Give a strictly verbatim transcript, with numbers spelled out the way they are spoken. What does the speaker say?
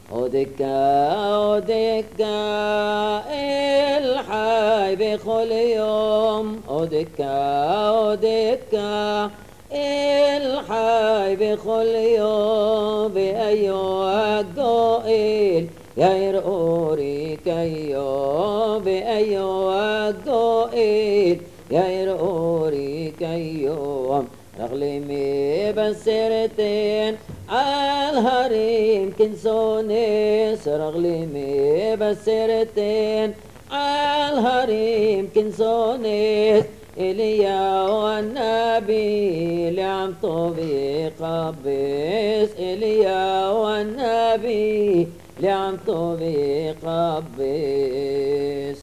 ودكا ودكا الحي بكل يوم ودكا ودكا الحي بكل يوم بأيوة قائل يا يرؤوري كيوم بأيوة قائل يا يرؤوري كيوم رغلمي بسرتين عالهريم كنسونيس رغلمي بسرتين عالهريم كنسونيس إليا والنبي لعم طوبي قبيس إليا والنبي لعم طوبي قبيس.